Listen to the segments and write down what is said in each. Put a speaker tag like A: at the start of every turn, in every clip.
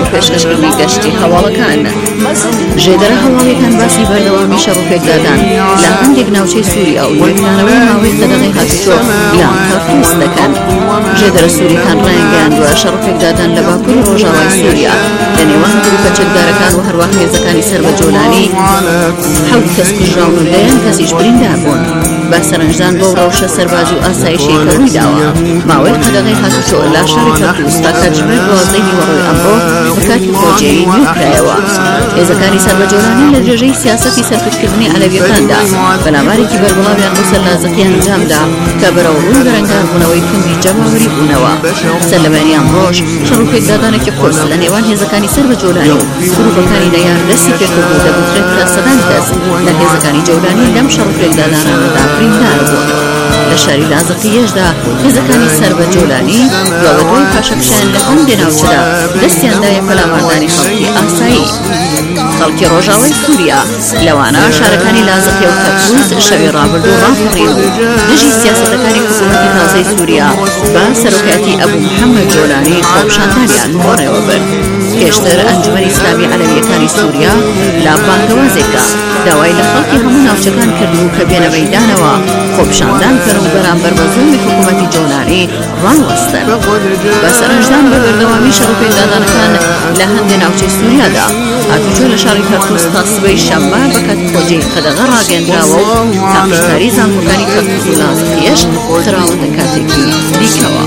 A: پێشکەشکردنی گەشتی هەواڵەکان. ژێدەرە هەواڵەکان باسی بەردەوامی شەڕوپێکدادان لە هەندێک ناوچەی سووریا و نوێنکارەوەی ماوەی سەدەقەی هاتوچۆ یان تەرتوس دەکەن. ژێدەرە سووریەکان ڕایانگەیاندووە شەڕوپێکدادان لە باکووری ڕۆژاوای سووریا لە نێوان گروپە چەکدارەکان و هەروەها هێزەکانی سەربەجۆلانی 7 کەس کوژراون و 10 کەسیش بریندار بوون. بە سەرنجدان بۆ ڕەوشە سەربازی و ئاسایشی کە ڕووی داوە ماوەی قەدەغەی هاتوچۆ لە شاری تەرتوس تا کاتژمێر 12 نیوەڕۆی ئەمڕۆ بە کاتی خۆجێی نوێکرایەوە. هێزەکانی سەربەجۆلانی لە درێژەی سیاسەتی سەرکوتکردنی عەلەویەکاندا بەلامارێکی بەربڵاویان بۆ سەر لازەقیان ئەنجامدا کە بەرەو ڕووی بەرەنگاربوونەوەی توندی جەماوەری بوونەوە. سەرلەمانی ئەمڕۆژ شەڕوپێکدادانێکی قورس لە نێوان هێزەکانی سەربەجۆلانی و گروپەکانی نەیان دەستی پێکردبوو دەگوترێت کە سەدان کەس لە هێزەکانی جەولانی لەم شەڕوپێکدادانانەدا بریندار بوون. لە شاری لازەقیەشدا هێزەکانی سەربەجۆلانی دوای پاشەکشیان لە هەندێ ناوچەدا دەستیاندایە پەلاماردانی خەڵکی ئاسایی. خەڵکی ڕۆژاوای سووریا لەوانە شارەکانی لازەقیە و تەرتوس شەوی ڕابردوو ڕاپەڕین و دژی سیاسەتەکانی حکوومەتی تازەی سووریا بە سەرۆکایەتی ئەبوو محەممەد جۆلانی خۆپشاندانیان بۆڕێوە برد. پێشتر ئەنجومەنی ئیسلامی عەلەویەکانی سووریا لە بانگەوازێکدا داوای لە خەڵکی هەموو ناوچەکان کردبوو کە بێنە مەیدانەوە خۆپشاندان کردن و بەرامبەر بە زوڵمی حکوومەتی جۆلانی ڕاوەستن. بە سەرنجدان بە بەردەوامی شەڕوپێکدادانەکان لە هەندێ ناوچەی سووریادا هاتوچۆ لە شاری تەرتوس تا سبەی شەممە بە کاتی خۆجێی قەدەغە ڕاگەندراوە و تاقیکاری زانکۆکانی تەرتوس و لازەقیەش خراوەتە کاتێکی دیکەوە.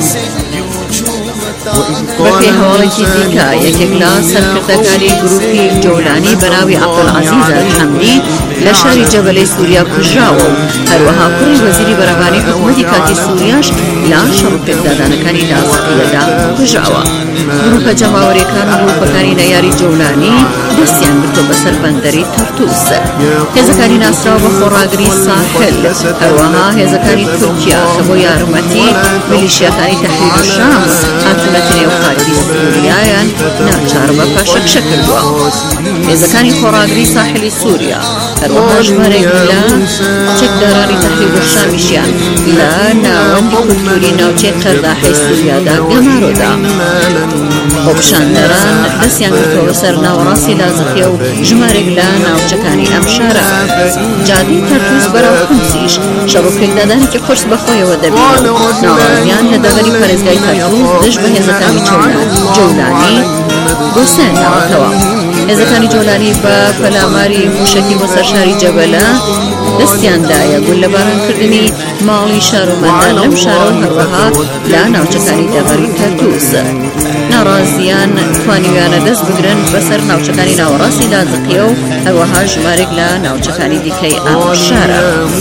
A: بەپێ هەواڵێکی دیکە یەکێک لە سەرکردەکانی گروپی جۆلانی بەناوی عەبدولعەزیز ئەلحەمدی لە شاری جەبەلەی سووریا کوژراوە و هەروەها کوڕی وەزیری بەرەبانی حکوومەتی کاتی سووریاش لە شەڕوپێکدادانەکانی لازەقیەدا کوژراوە. گروپە جەماوەریەکان و گروپەکانی نەیاری جۆلانی دەستیان بردۆ بەسەر بەندەری تەرتوس. هێزەکانی ناسراوە بە خۆڕاگری ساحل هەروەها هێزەکانی تورکیا کە بۆ یارمەتی میلیشیاکانی تەحریری الشام حکوومەتی نێوخاکی سووریایان ناچار بە پاشەکشە کردووە. هێزەکانی خۆڕاگری ساحلی سووریا هەروەها ژمارەیەک لە چەکدارانی تەحریری الشامیشیان لە ناوەندی کولتوری ناوچەی قەرداحی سووریادا گەمارۆدا. خۆپشاندەران دەستیان کردووە بەسەر ناوەڕاستی لازەقیە و ژمارێک لە ناوچەکانی ئەم شارە. جادەی تەرتوس بەرەو قومسیش شەڕوپێکدادانێکی قورس بەخۆیەوە دەبێت و ناڕازیان لە دەڤەری پارێزگای تەرتوس دژ بە هێزەکانی جۆلانی بۆسێناوەتەوە. هێزەکانی جۆلانی بە پەلاماری موشەکی بۆ سەرشاری جەبەلە دەستیاندایە گول لە بارانکردنی ماڵی شارۆمەندان لەم شارە و هەروەها لە ناوچەکانی دەڤەری تەرتوس. ناڕازیان توانیویانە دەست بگرن بەسەر ناوچەکانی ناوەڕاستی لازەقیە و هەروەها ژمارێک لە ناوچەکانی دیکەی ئەم شارە.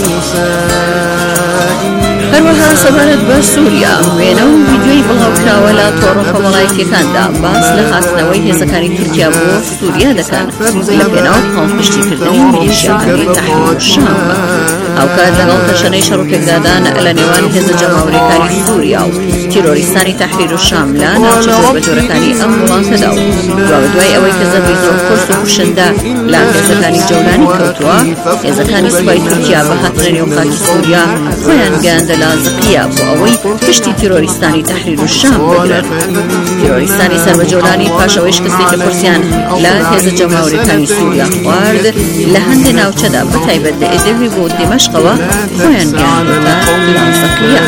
A: هەروەها سەبارەت بە سووریا وێنە و ڤیدیۆی بڵاوکراوە لە تۆڕە کۆمەڵایەتیەکاندا باس لە هاتنەوەی هێزەکانی تورکیا بۆ سووریا دەکەن لە پێناو هەڵپشتیکردنی میلیشیاکانی تەحریری الشام. هاوکات لەگەڵ تەشەنەی شەڕوپێکدادان لە نێوان هێزە جەماوەریەکانی سووریا و تیرۆریستانی تەحریری الشام لە ناوچە جۆربەجۆرەکانی ئەم وڵاتەدا و دوای ئەوەی کە زەربەی زۆر قورس و کوشندە لە هێزەکانی جەولانی کەوتووە هێزەکانی سوپای تورکیا بە هاتنە نێوخاکی سووریا خۆیان گەیاندە لازەقیە بۆ ئەوەی پشتی تیرۆریستانی تەحریری الشام بگرن. تیرۆریستانی سەربەجۆلانی پاشەوەی شکستێکی قورسیان لە هێزە جەماوەریەکانی سووریا خوارد لە هەندێ ناوچەدا بەتایبەت لە ئێدلبی بۆ دمەشقەوە خۆیان گەیاندۆتە لازەقیە.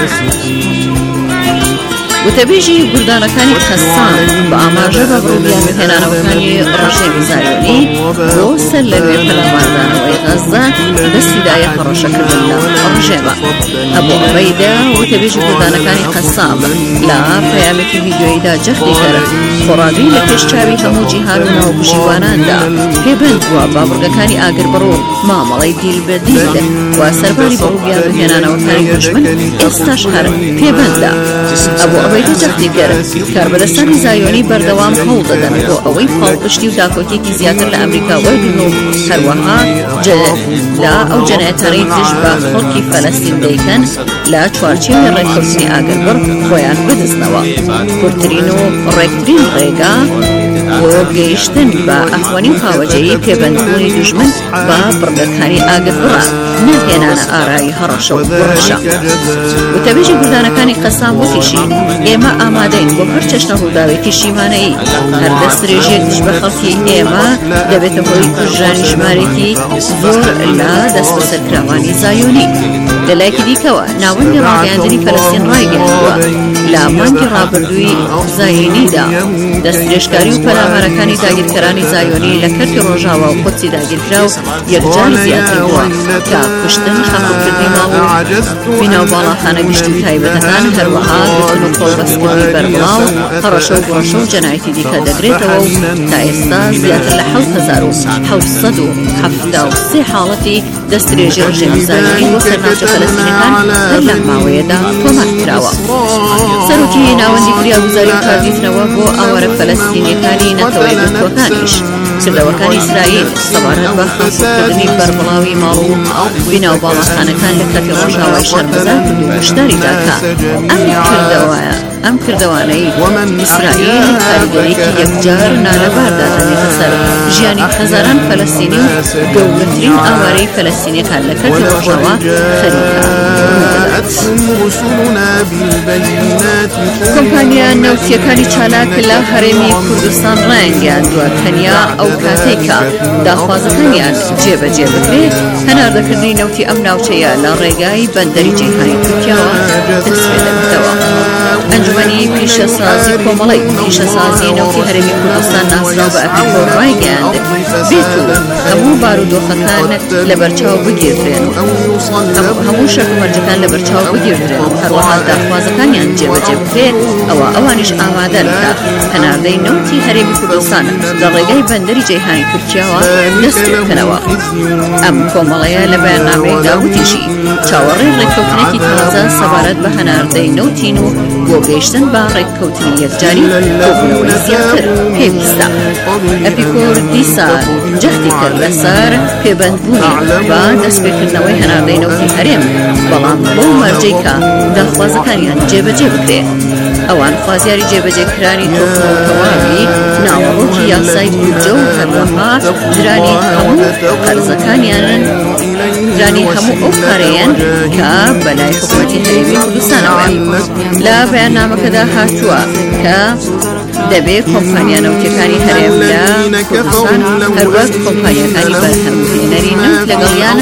A: وتەبێژی گوردانەکانی قەسام بە ئاماژە بە بڕووبیان هێنانەوەکانی ڕژێمی زایۆنی بۆ سەر لەوێ پەلاماردانەوەی غەزە دەستیدایە خەڕەشەکردن لە ڕژێمە. ئەبوو عوبەیدە وتەبێژی گوردانەکانی قەسام لە پەیامێکی ڤیدیۆییدا جەختی کرد خۆڕاگری لە پێشچاوی هەموو جیهان و ناوبژیواناندا پێبند بووە بابڕگەکانی ئاگربڕ و مامەڵەی دیلبەدیل و سەرباری بەڕووبیان هێنانەوەکانی دوژمن ئێستاش هەر پێبندە. ئەبوو عوبەیدە جەختی کرد کاربەدەستانی زایۆنی بەردەوام هەوڵ دەدەن بۆ ئەوەی پاڵپشتی و داکۆکێکی زیاتر لە ئەمریکا وەرگن و هەروەها لە ئەو جەنایەتانەی دژ بە خەڵکی فەلەستین دەیکەن لە چوارچێوەی ڕێکخستنی ئاگربڕ خۆیان بدزنەوە. کورتترین و ڕێکترین ڕێگا بۆ بۆ گەیشتن بە ئەخوانی و خاوەجێی پێبەندبوونی دوژمن بە بڕگەکانی ئاگت بڕا نەهێنانە ئارایی هەڕەشە و بڕەشە. وتەبێژی گوردانەکانی قەسام وتیشی ئێمە ئامادەین بۆ هەر چەشنە ڕووداوێتی شیمانەیی هەر دەست درێژێک دژ بە خەڵکی ئێمە دەبێتە هۆی کوژرانی ژمارێکی زۆر لە دەست بەسەرکراوانی زایۆنی. لە لایەکی دیکەوە ناوەندی ڕاگەیاندنی فەلەستین ڕایگەیاندووە لە مانگی ڕابردووی زایۆنیدا دەستدرێژکاری و پەلامارەکانی داگیرکەرانی زایۆنی لە کەرتی ڕۆژاوا و قودسی داگیرکرا و یەکجار زیاتر بووە کە کوشتن خەفەتکردنی ماڵ و بیناو باڵاخانە گشت و تایبەتەکان هەروەها گرتن و قۆڵبەستکردنی بەربڵاو هەڕەشە و گۆڕەشە و جەنایەتی دیکە دەگرێتەوە و تا ئێستا زیاتر لە 7,773 حاڵەتی دەستدرێژی ڕژێمی زایۆنی بۆ سەرناوچە فەلەستینەکان هەر لە ماوەیەدا تۆمار کراوە. سەرۆکی ناوەندی کریاگوزاری و کاردیتنەوە بۆ ئاوارە فەلەستینیەکانی نەتەوەی گرتوەکانیش کردەوەکانی ئیسرائیل سەبارەت بە خەفەتکردنی بەربڵاوی ماڵ و بیناو باڵاخانەکان لە کاتی ڕۆژاوای شەرمەزار کرد و هشداریدا کە ئەم کردەوانەی ئیسرائیل کاریگەریەکی یەکجار نالەباردا دەنێتە سەر ژیانی هەزاران فەلەستینی و گەورەترین ئاوارەی فەلەستینیەکان لە کاتی ڕۆژاوا خەریکە. کۆمپانیا نەوتیەکانی چالاک لە هەرێمی کوردستان ڕایانگەیاندووە تەنیا ئەو کاتێکە داخوازەکانیان جێبەجێ بکرێت هەناردەکردنی نەوتی ئەم ناوچەیە لە ڕێگای بەندەری جیهانی تورکیاوە دەست پێ دەکەوە. ئەنجومەنی پیشەسازی کۆمەڵی پیشەسازی نەوتی هەرێمی کوردستان ناسراو بە ئەپیکۆ ڕایگەیاند بێت و هەموو بارودۆخەکان لە بەرچاو بگیردرێن و هەموو شەک و مەرجەکان لە بەرچاو بگیردرێن و هەروەها داخوازەکانیان جێبەجێ بکرێت ئەوە ئەوانیش ئامادەن کە هەناردەی نەوتی هەرێمی کوردستان لە ڕێگای بەندەری جیهانی تورکیاوە دەست پێ بکەنەوە. ئەم کۆمەڵەیە لە بەیاننامەیەکدا وتیشی چاوەڕێی ڕێککەوتنێکی تازە سەبارەت بە هەناردەی نەوتین و بۆ گەیشتن بە ڕێککەوتنی یەکجاری کۆبوونەوەی زیاتر پێویستە. ئەپیکۆر دیسان جەهدی کرد لەسەر پێبەندبوونی بە دەستپێکردنەوەی هەناردەی نەوتی هەرێم بەڵام بۆ مەرجەی کە داخوازەکانیان جێبەجێ بکرێت. ئەوان خوازیاری جێبەجێکرانی تۆپڕۆکەواوی ناوەڕۆکی یاسای بودجە و هەروەها درانی هەموو قەرزەکانیانن درانی هەموو ئەو کارەیەن کە بەلای حکوومەتی هەرێمی کوردستانەوە. لە بەیاننامەکەدا هاتووە کە دەبێت کۆمپانیا نەوتیەکانی هەرێم لە کوردستان هەروەک کۆمپانیەکانی بەرهەمهێنەری نەوت لەگەڵیان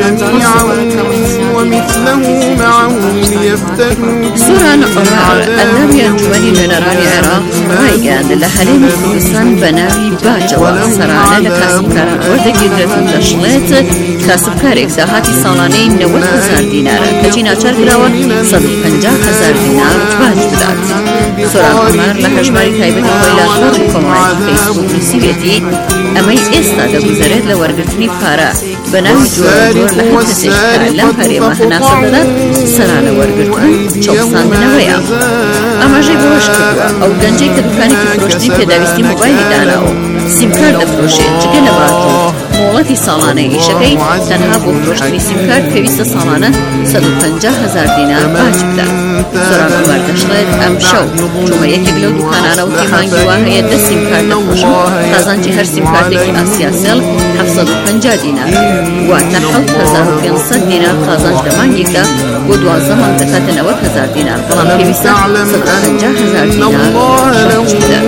A: سوران عۆمار ئەندامی ئەنجومەنی نوێنەرانی عێراق ڕایگەیاند لە هەرێمی کوردستان بە ناوی باجەوە سەرانە لە کاسبکاران وەردەگیردرێت و دەشڵێت کاسبکارێک داهاتی ساڵانەی 90,000 دینارە کەچی ناچار کراوە 150,000 دینار باج بدات. سوران عۆمار لە هەژماری تایبەتی خۆی لە شۆڕی کۆمەڵایەتی فەیسبووک نووسیوێتی ئەمەی ئێستا دەگوزارێت لە وەرگرتنی پارە بە ناوی جۆرە لە هەر کەسێکە لەم هەرێمە هەناسە دەدات سەرانە وەرگرتن چەوساندنەوەیە. ئاماژەی بۆش کردووە ئەو گەنجەی کە دوکانێکی فرۆشتی پێداویستی مۆبایلی داناوە سیمکارد دەفرۆشێت جگە لە باتوو مۆڵەتی ساڵانەی ئیشەکەی تەنها بۆ فرۆشتنی سیمکارد پێویستە ساڵانە 150,000 دینار باج بدات. سوران عۆمار دەشڵێت ئەم شەو چوومە یەکێک لەو دوکانانە و تیمانگی وا هەیە 10 سیمکارد دەفرۆشن قازانجی هەر سیمکاردێکی ئاسیاسێڵ 750 دینارە واتە 7,500 دینار قازانج لە مانگێکدا بۆ 12 مانگ دەکاتە 90,000 دینار بەڵام پێویستە 150,000 دینار باج بدات.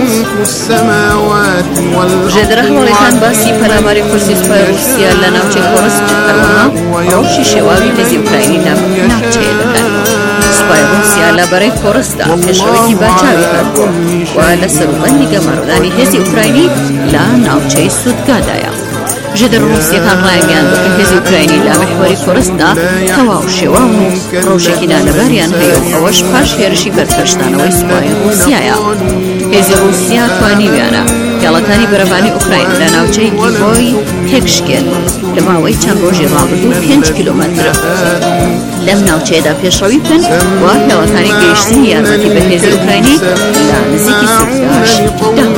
A: ژێدرە هەواڵەکان باسی پەلاماری کورسی سوپای رووسیا لە ناوچەی کۆرسک هەروەها ڕەوشی شێواوی هێزی ئوکراینی لە ناوچەیە دەکەن. سوپای رووسیا لە بەرەی کۆرسدا پێشەوەیەکی باچاوی هەبووە و لە سەروبەندی گەمەڕدانی هێزی ئوکراینی لە ناوچەی سودگادایە. ژێدەر رووسیەکان ڕایگەیاندووە کە هێزی ئوکراینی لە محوەری کۆرسدا تەواو شێواون و ڕەوشێکی نالەباریان هەیە و ئەوەش پاش هێرشی بەرپەرشتانەوەی سوپای رووسیایە. هێزی رووسیا توانیویانە گەڵەکانی بەرەبانی ئوکراین لە ناوچەی گیڤۆی تێکشکێن لە ماوەی چەند ڕۆژی ڕابردوو 5 کیلۆمەتر لەم ناوچەیەدا پێشڕەوی بکەن و هێڵەکانی گەیشتنی یارمەتی بە هێزی ئوکراینی لە نزیکی سوودداش دابخەن.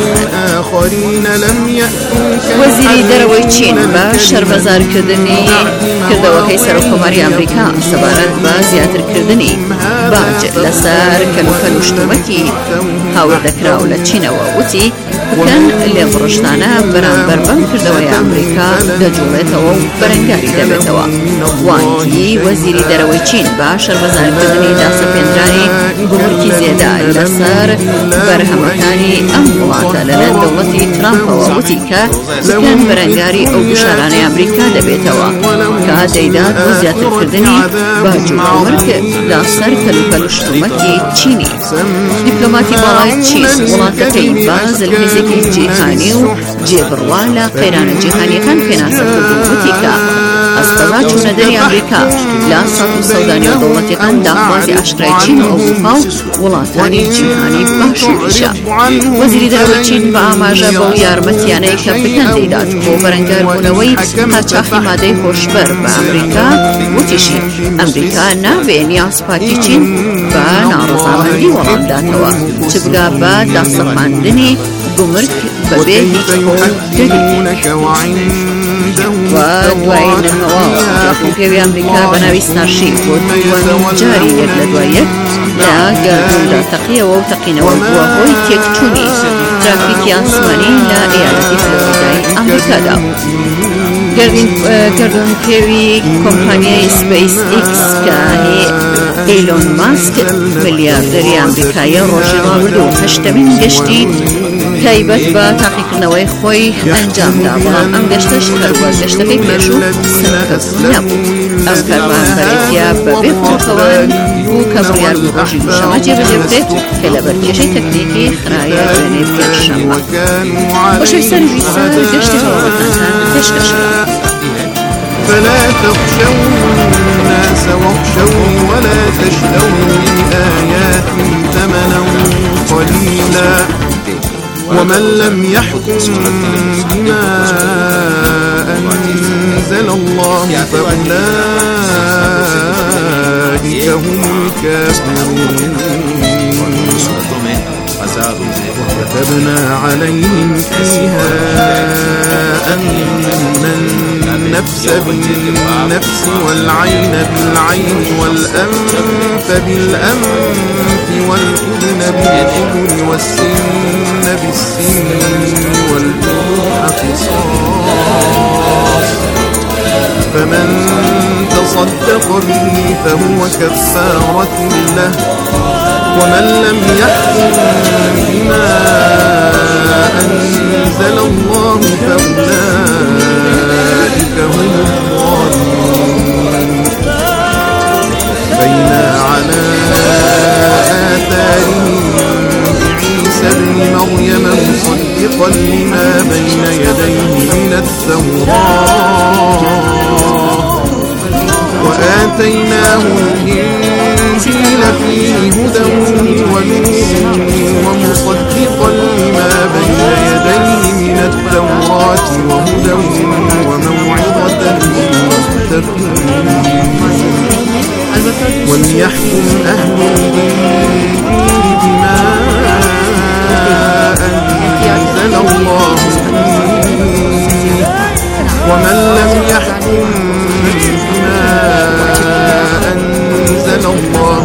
A: وەزیری دەرەوەی چین بە شەربەزارکردنی کردەوەکەی سەرۆکۆماری ئەمریکا سەبارەت بە زیاترکردنی باج لەسەر کەلوپەل و شتومەتی هاوردەکراو لە چینەوە وتی بکەن لێ بڕشتانە بەرامبەر بەم کردەوەی ئەمریکا دەجوڵێتەوە و بەرەنگاری دەبێتەوە. وانگی وەزیری دەرەوەی چین بە شەربەزارکردنی داسەپێنرانی گومرکی زێدە لەسەر بەرهەمەکانی ئەم وڵاتە لەلایەن دەوڵەتی ترامپەوە وتی کە بکەن بەرەنگاری ئەو گشارانەی ئەمریکا دەبێتەوە کە دەیدات بۆ زیاترکردنی باج و گومرک لەسەر کەلوپەلوشتومەتی چینی. دیپلۆماتی باڵای چین وڵاتەکەی باز لە هێزێکی جیهانی و جێبڕوا لە قەیرانە جیهانیەکان پێناسە کرد و وتی کە ئەسپەزا چوونەدەری ئەمریکا لە سەد و سەودانی دەوڵەتیەکان داخوازی ئاشکرای چین و ئەوروپا و وڵاتانی جیهانی باشووریشە. وەزیری دەرەوەی چین بە ئاماژە بەو یارمەتیانەی کە بکەن دەیدات بۆ بەرەنگاربوونەوەی قاچاقی مادەی خۆشبەر بە ئەمریکا وتیشی ئەمریکا نابێ نیازپاتی چین بە ناڕەزامەندی وەڵامداتەوە چ بگا بە داسەپاندنی گومرک بەبێ هیچ و دوای نەمەوە پێوی ئەمریکا بە ناوی ستارشیپ بۆ دووەمین جاری یەک لە دوای یەک لە گەردووندا تەقیەوە و تەقینەوە بووە هۆی تێکچوونی ترافیکی ئاسمانی لە ئیالەتی فلۆریدای ئەمریکادا. گەردون پێوی کۆمپانیای سپەیس ئیکس کە ئیلۆن ماسک ملیاردەری ئەمریکایە ڕۆژی ڕابردوو هەشتمین گەشتی تایبەت بە تاقیکردنەوەی خۆی ئەنجامدا، بەڵام ئەم گەشتەش هەروە گەشتەکەی پێشوو سەرکەوت نەبوو. ئەم کەروانبەرێتیە بەبێ فڕۆکەوە بوو کە بڕیار بوو ڕۆژی دووشەممە جێبەجێ بکرێت کە لە بەرکێشەی تەکنیکی خرايە دوێنێ پێشەممە. بەشەویستانی ویسان گەشتی هەوڵەکانتان پێشکەشکرا.
B: فلا تخشوا الناس واخشوني ولا تشتروا بآياتي ثمنا قليلا ومن لم يحكم بما أنزل الله فأولئك هم الكافرون. وكتبنا عليهم فيها أن النفس بالنفس والعين بالعين والأنف بالأنف والأذن بالأذن والسن بالسن والجروح قصاص فمن تصدق به فهو كفارة له ومن لم يحكم بما أنزل الله فأولئك هم الظالمون. بين على آثارهم بعيسى ابن مريم مصدقا لما بين يديه من التوراة وآتيناه الإنجيل فيه هدى ونور ومصدقا لما بين يديه من التوراة وهدى وموعظة للمتقين. وليحكم أهل الإنجيل بما أنزل الله فيه ومن لم يحكم بما أنزل الله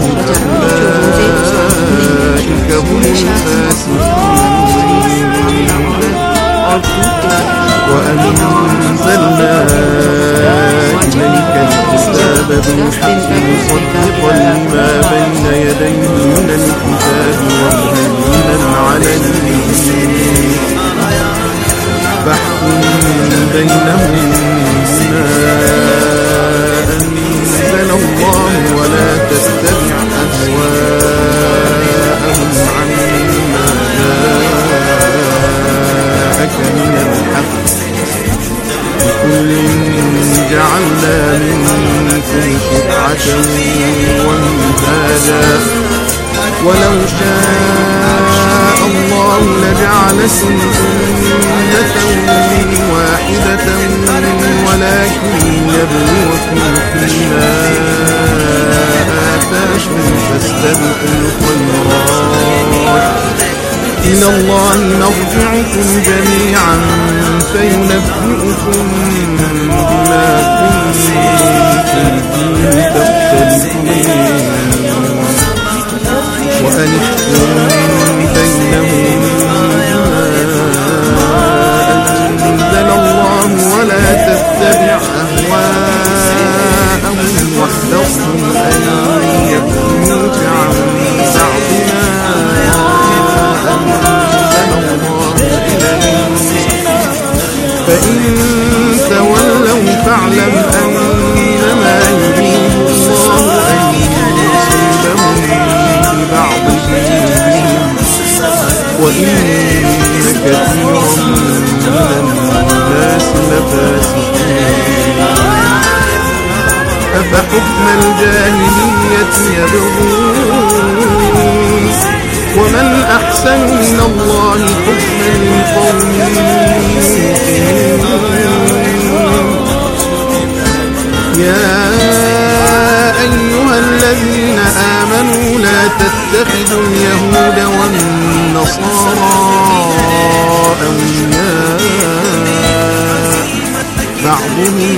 B: فأولئك هم الفاسقون. وأنزلنا إليك الكتاب بالحق مصدقا لما بين يديه من الكتاب ومهيمنا عليه فاحكم بينهم بما أنزل الله ولا تتبع أهواءهم عما جاءك من الحق لكل جعلنا منكم شرعة ومنهاجا ولو شاء الله لجعلكم أمة واحدة ولكن يبلوكم فيما آتاكم فاستبقوا الخيرات إلى الله مرجعكم جميعا فينبئكم بما كنتم فيه تختلفون. وأن احكم بينهم بما فإن تولوا فاعلم أنما يريد الله أن يصيبهم ببعض ذنوبهم وإن كثيرا من الناس لفاسقون أفحكم الجاهلية يبغون ومن أحسن من الله حكما لقوم يوقنون يا أيها الذين آمنوا لا تتخذوا اليهود والنصارى أولياء بعضهم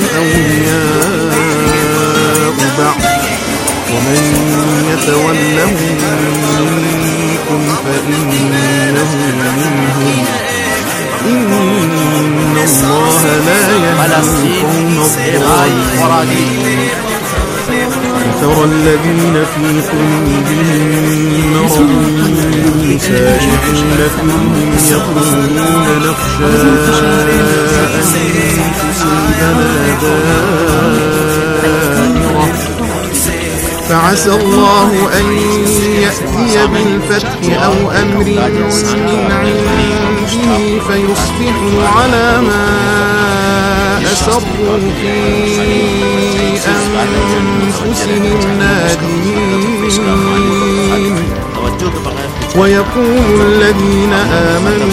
B: أولياء بعض ومن يتولهم منكم فإنه منهم إن الله لا يهدي القوم الظالمين وترى الذين في قلوبهم مرض يسارعون فيهم يقولون نخشى أن تصيبنا دائرة فعسى الله أن يأتي بالفتح أو أمر من عنده فيصبحوا على ما أسروا في أنفسهم نادمين ويقول الذين آمنوا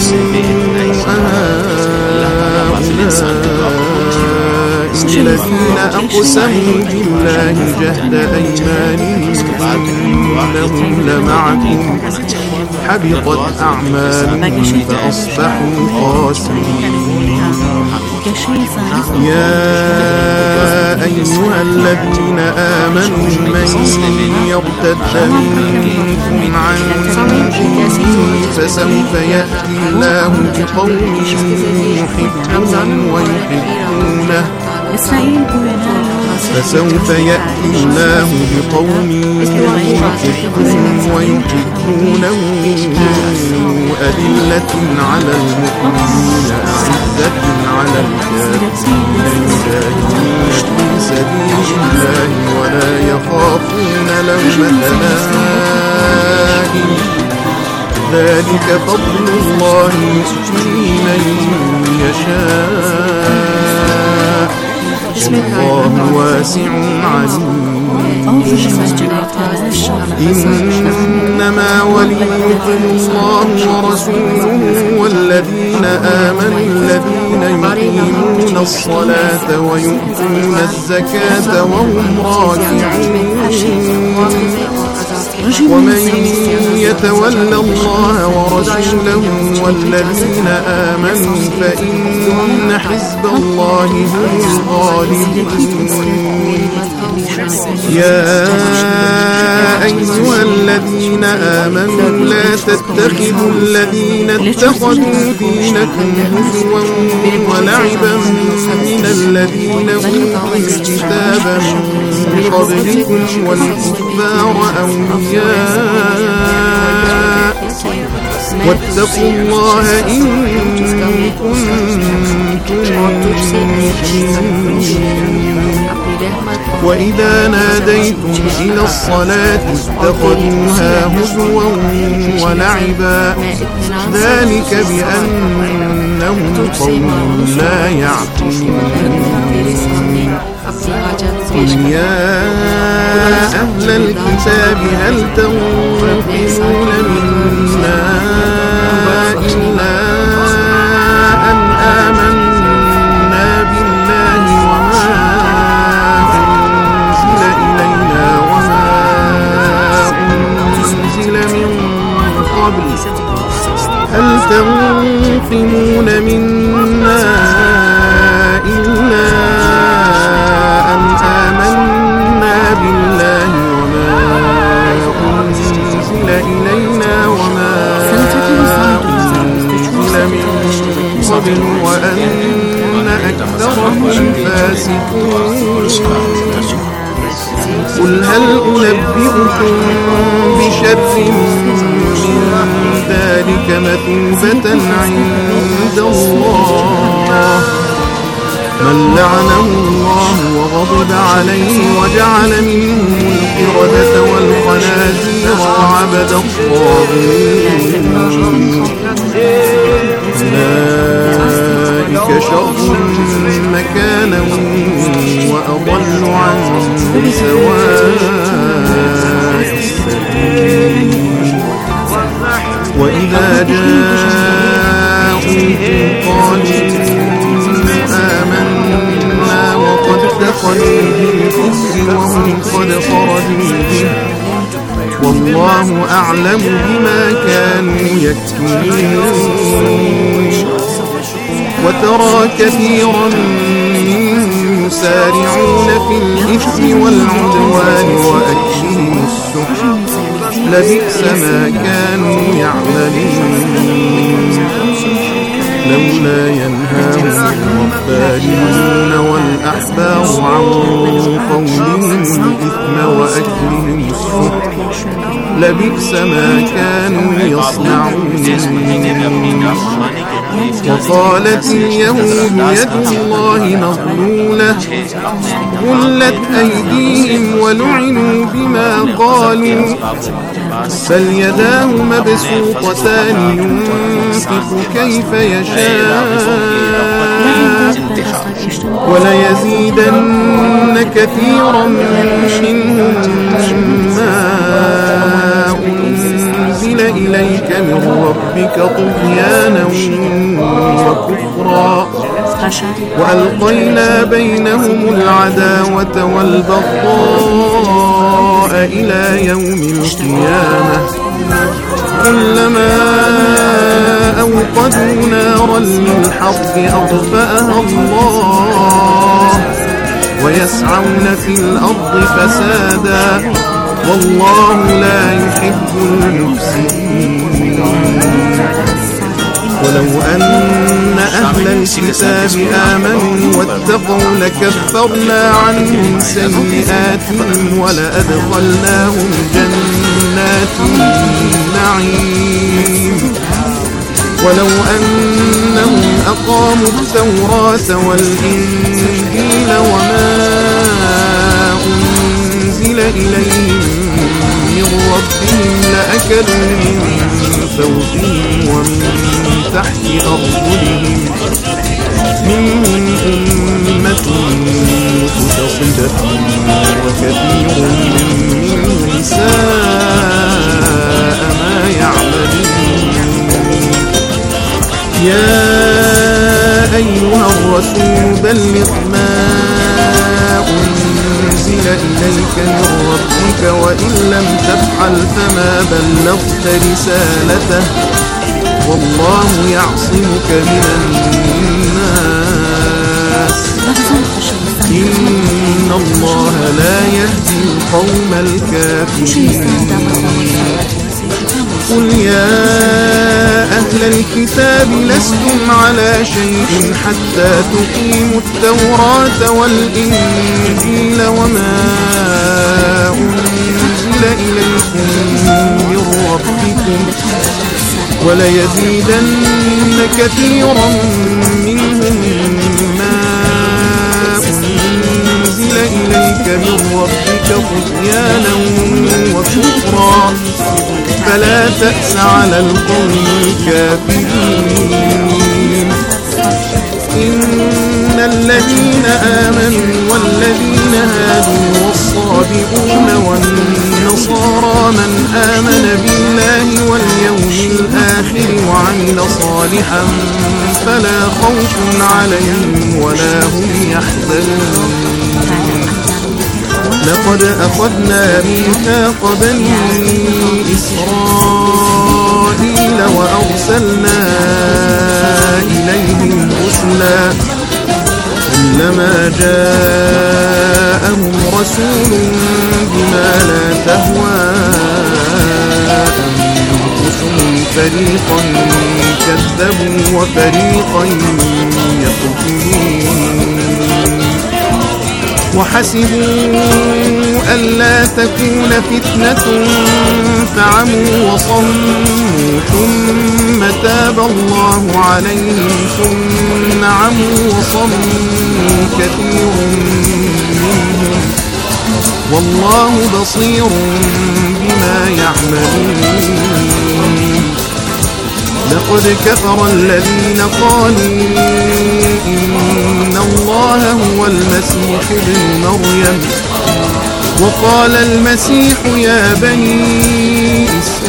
B: الذين أقسموا بالله جهد أيمانهم إنهم لمعكم حبطت أعمالهم فأصبحوا خاسرين يا أيها الذين آمنوا من يرتد منكم عن دينه فسوف يأتي الله بقوم يحبهم ويحبونه فسوف يأتي الله بقوم يحبهم ويحبونه أذلة على المؤمنين أعزة على الكافرين يجاهدون في سبيل الله ولا يخافون لومة لائم ذلك فضل الله يؤتيه من يشاء والله واسع عليم إنما وليكم الله ورسوله والذين آمنوا الذين يقيمون الصلاة ويؤتون الزكاة وهم راكعون ومن يتول الله ورسوله والذين آمنوا فإن حزب الله هم الغالبون يا أيها الذين آمنوا لا تتخذوا الذين اتخذوا دينكم هزوا ولعبا من الذين أوتوا الكتاب من قبلكم والكفار أولياء واتقوا الله إن كنتم مؤمنين وإذا ناديتم إلى الصلاة اتخذوها هزوا ولعبا ذلك بأنهم قوم لا يعقلون قل يا أهل الكتاب هل تنقمون منا إلا أن آمنا بالله وما أنزل إلينا وما أنزل من قبل هل تنقمون منا إلا أن آمنا بالله وما أنزل إلينا وما أنزل من قبل وأن أكثرهم فاسقون قل هل أنبئكم بشر من ذلك مثوبة عند الله من لعنه الله وغضب عليه وجعل منهم القردة والخنازير وعبد الطاغوت أولئك شر مكانا وأضل عن سواء السبيل وإذا جاءوكم قالوا آمنا وقد دخلوا بالكفر وهم قد خرجوا به والله أعلم بما كانوا يكتمون وترى كثيرا منهم يسارعون في الإثم والعدوان وأكلهم السحت لبئس ما كانوا يعملون لولا ينهاهم الربانيون والأحبار عن قولهم الإثم وأكلهم السحت لبئس ما كانوا يصنعون وقالت اليهود يد الله مغلولة غلت أيديهم ولعنوا بما قالوا بل يداه مبسوطتان ينفق كيف يشاء وليزيدن كثيرا منهم ما أنزل إليك من ربك طغيانا وكفرا وألقينا بينهم العداوة والبغضاء إلى يوم القيامة كلما أوقدوا نارا للحرب أطفأها الله ويسعون في الأرض فسادا والله لا يحب المفسدين ولو أن أهل الكتاب آمنوا واتقوا لكفرنا عنهم سيئاتهم ولأدخلناهم جنات النعيم ولو أنهم أقاموا التوراة والإنجيل وما أنزل إليهم من ربهم لأكلوا من فوقهم ومن تحت أرجلهم منهم أمة مقتصدة وكثير منهم ساء ما يعملون يا أيها الرسول بلغ ما أنزل إليك من ربك وإن لم تفعل فما بلغت رسالته والله يعصمك من الناس إن الله لا يهدي القوم الكافرين قل يا أهل الكتاب لستم على شيء حتى تقيموا التوراة والإنجيل وما أنزل إليكم من ربكم وليزيدن كثيرا منهم ما أنزل إليك من ربك طغيانا وكفرا فلا تأس على القوم الكافرين إن الذين آمنوا والذين هادوا والصابئون والنصارى من آمن بالله واليوم الآخر وعمل صالحا فلا خوف عليهم ولا هم يحزنون لقد أخذنا ميثاق بني إسرائيل وأرسلنا إليهم رسلا كلما جاءهم رسول بما لا تهوى أنفسهم فريقا كذبوا وفريقا يقتلون وحسبوا لئلا تكون فتنة فعموا وصموا ثم تاب الله عليهم ثم عموا وصموا كثير منهم والله بصير بما يعملون. لقد كفر الذين قالوا إن الله هو المسيح ابن مريم وقال المسيح يا بني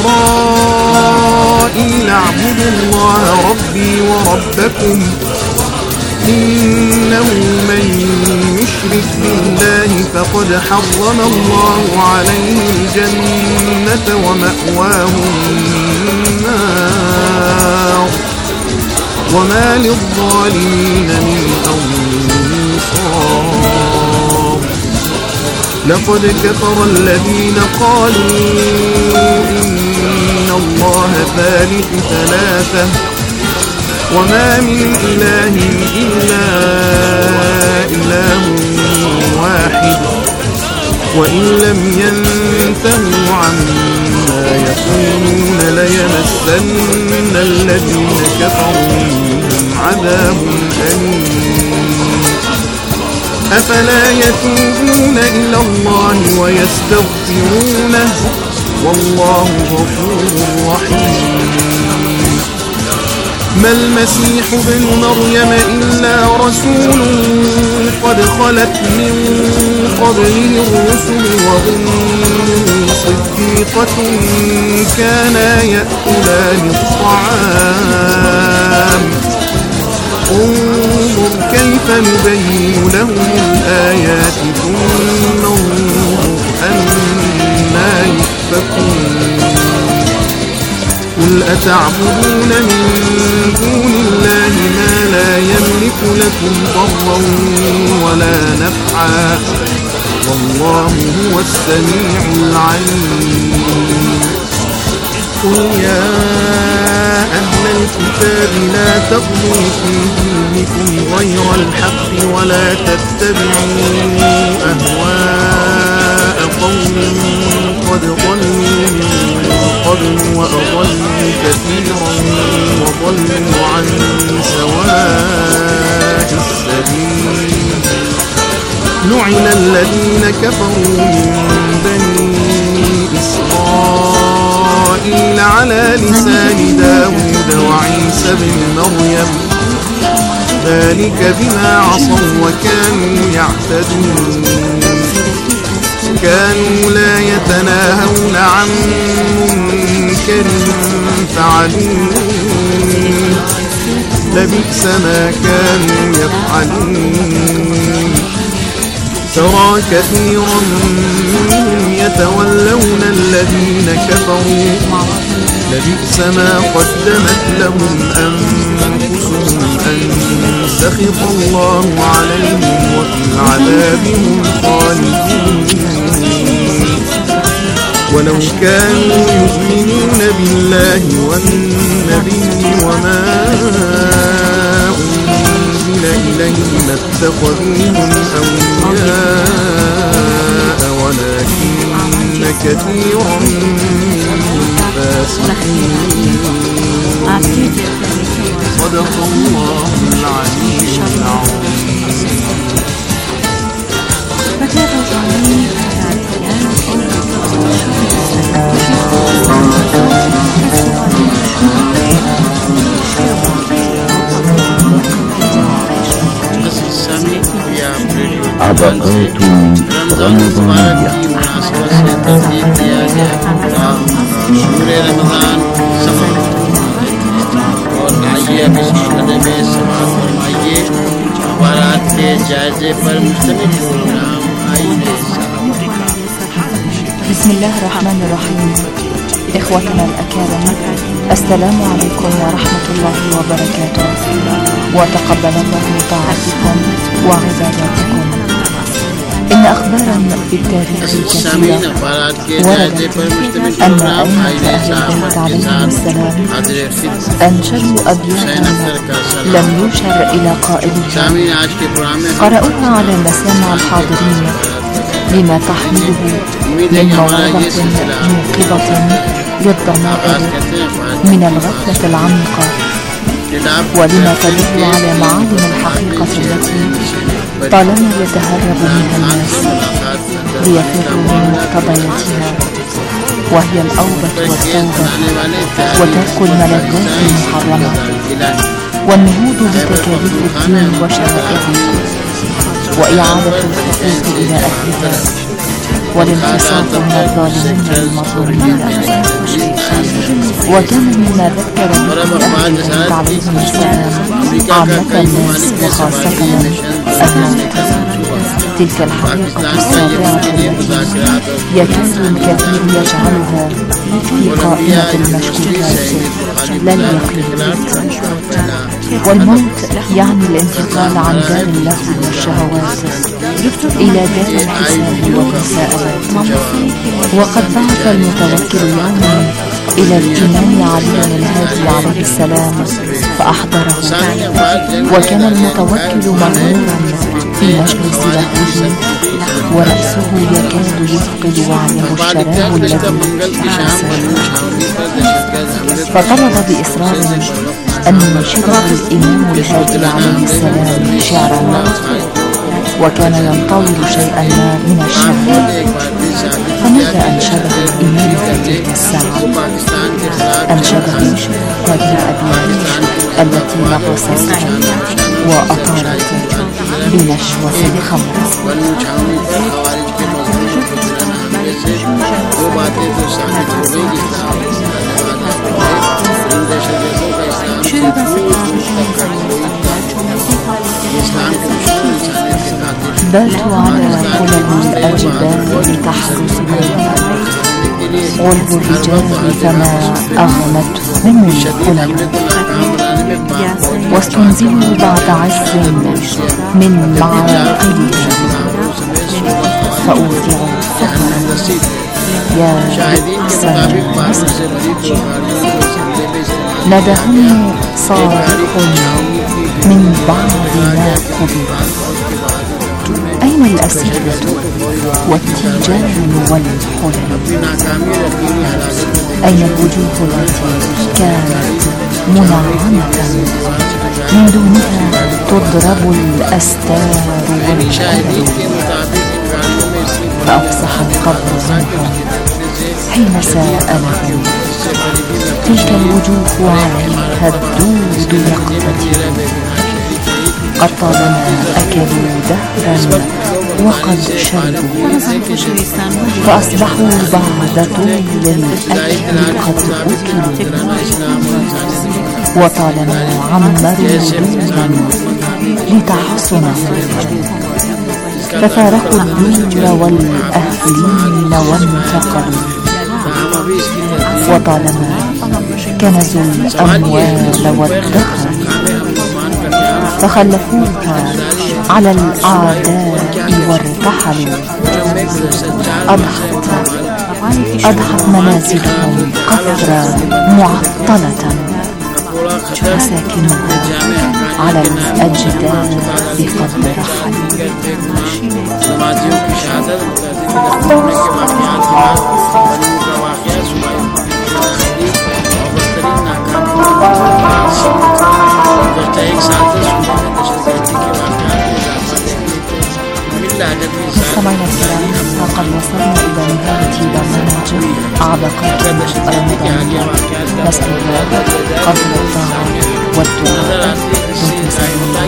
B: إسرائيل اعبدوا الله ربي وربكم إنه من يشرك بالله فقد حرم الله عليه الجنة ومأواه النار وما للظالمين من أنصار. لقد كفر الذين قالوا إن الله ثالث ثلاثة وما من إله إلا إله واحد وإن لم ينتهوا عما يقولون ليمسن الذين كفروا منهم عذاب أليم. أفلا يتوبون إلى الله ويستغفرونه والله غفور رحيم. ما المسيح ابن مريم إلا رسول قد خلت من قبله الرسل وأمه صديقة كانا يأكلان الطعام انظر كيف نبين لهم الآيات ثم انظر أنا يؤفكون. قل أتعبدون من دون الله ما لا يملك لكم ضرا ولا نفعا والله هو السميع العليم. قل يا أهل الكتاب لا تغلوا في دينكم غير الحق ولا تتبعوا أهواء قوم قد ضلوا من قبل وأضلوا كثيرا وضلوا عن سواء السبيل. لعن الذين كفروا من بني إسرائيل على لسان داود وعيسى بن مريم ذلك بما عصوا وكانوا يعتدون. كانوا لا يتناهون عن منكر فعلوه لبئس ما كانوا يفعلون. ترى كثيرا منهم يتولون الذين كفروا لبئس ما قدمت لهم أنفسهم أن سخط الله عليهم وفي العذاب هم خالدون. ولو كانوا يؤمنون بالله والنبي وما أنزل إليه لاتخذوهم أولياء ولكن كثيرا منهم فاسقون. صدق الله العلي العظيم.
C: عبقات رمضانية.
D: रमज़ान और आइए अब इस मसले में समाअत फरमाइए। अखबारात के जायजे पर मुश्तमिल प्रोग्राम आइए।
E: بسم الله الرحمن الرحيم. إخوتنا الأكارم، السلام عليكم ورحمة الله وبركاته، وتقبل الله طاعتكم وعباداتكم. إن أخبارا في التاريخ كثيرة وردت أن أئمة أهل البيت عليهم السلام أنشدوا أبياتا لم يشر إلى قائلها، قرأوها على مسامع الحاضرين لما تحمله من موعظة موقظة للضمائر من الغفلة العميقة، ولما تدل على معالم الحقيقة التي طالما يتهرب منها الناس ليفروا من مقتضياتها، وهي الأوبة والتوبة وترك الملذات المحرمة والنهوض بتكاليف الدين وشرائعه وإعادة الحقوق إلى أهلها والانتصاف من الظالمين المظلومين. وكان مما ذكر به أهل البيت عليهم السلام عامة الناس وخاصة الموت، تلك الحقيقة السابعة التي يكاد الكثير يجعلها في قائمة المشكوكات لا اليقين. والموت يعني الانتقال عن دار اللهو والشهوات إلى دار الحساب والتساؤلات. وقد بعث المتوكل يوما إلى الإمام علي الهادي عليه السلام فأحضره، وكان المتوكل مغمورا في مجلس لهوه ورأسه يكاد يفقد وعيه الشراب الذي حاسه، فطلب بإصرار أن ينشده الإمام الهادي عليه السلام شعرا، وكان ينطوي شيئا ما من الشعر. فماذا أنشده الإمام في تلك الساعة؟ أنشده هذه الأبيات التي نقصت وأطارت بنشوة الخمر. باتوا على قلب الأجبال لتحرسهم، غلب الرجال فما أغمتهم القلب، واستنزلوا بعد عز من معاقلهم، فأوزعوا سفرا يا بئس المسجد. ندهم صارخ من بعض ما قبل، أين الأسئلة والتيجان والحلم؟ أين الوجوه التي كانت منعمة من دونها تضرب الأستار والحلم؟ فأفصح القبر عنهم حين سألهم، تلك الوجوه عليها الدود يقتتل، قد طالما أكلوا دهرا وقد شربوا، فأصبحوا بعد طول الأكل قد أكلوا، وطالما عمروا دورا لتحصنهم، ففارقوا الدور والأهلين وانتقلوا، وطالما كنزوا الأموال والدخل فخلفوها على الأعداء وارتحلوا، أضحت منازلهم قفرا معطلة، مساكنها على الأجداد قد رحلوا. سمعنا الكرام، وقد وصلنا إلى نهاية برنامج أعبقات رمضانية. نسأل الله قبل الطاعة والدعاء والتسليم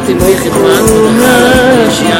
D: طبی خدمات اشیاء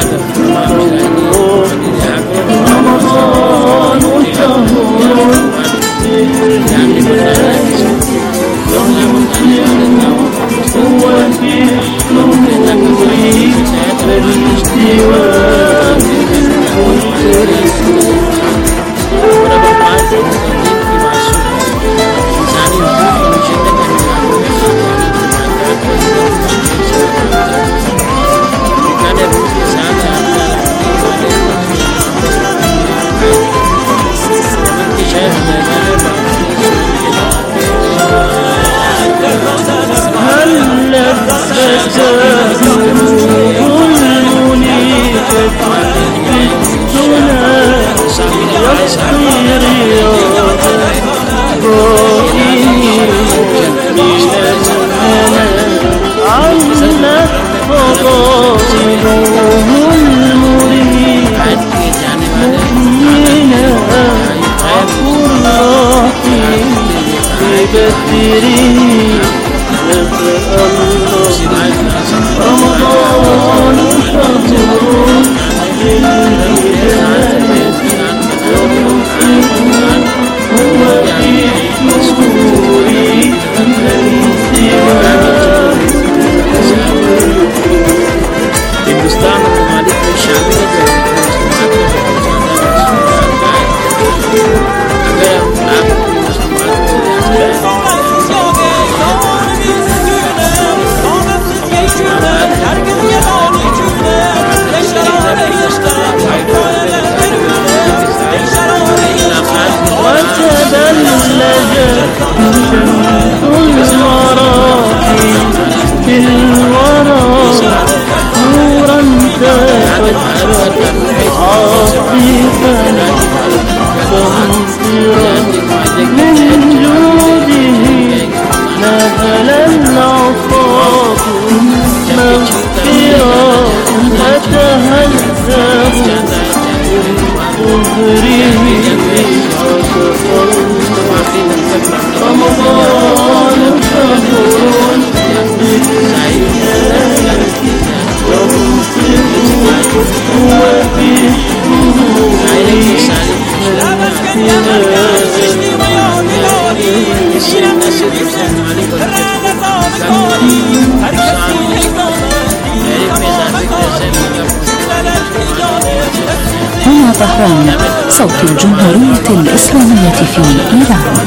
E: هنا طهران، صوت الجمهورية الإسلامية في إيران.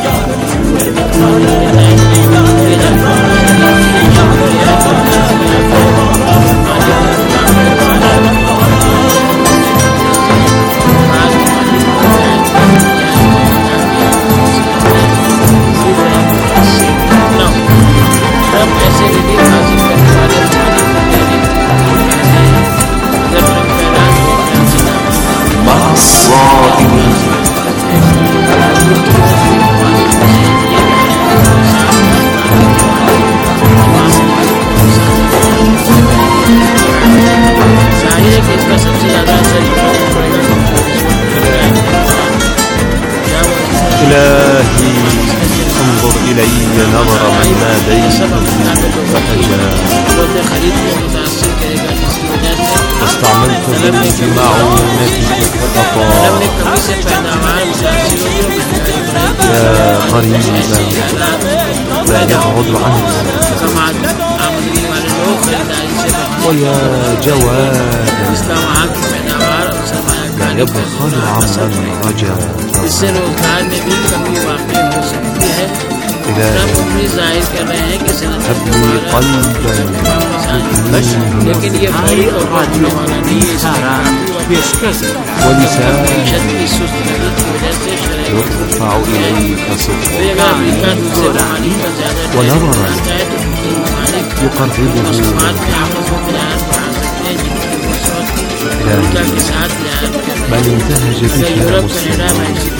F: إلهي انظر إلي نظر من ناديته فأجاب، واستعملت ذنبي معونتك فأطاع. يا قريبا لا يبعد عني، ويا جوادا لا يبخل عمن رجا. إلهي هب لي قلبا ولسانا يرفع إليك صدقا، ونظرا يقربه. إلهي من انتهج بك مسلم،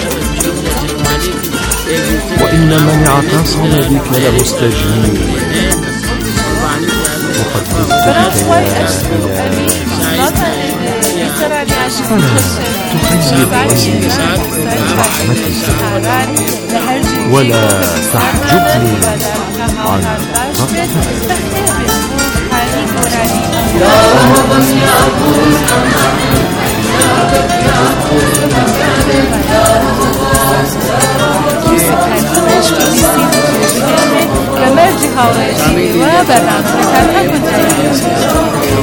F: وإن من اعتصم بك لمستجيب. وقد ذبت بك يا إلهي، فلا تخيب عني رحمتك، ولا تحجبني عن رحمتك. كمرجي هاوشي وبرنامج كتابة كنت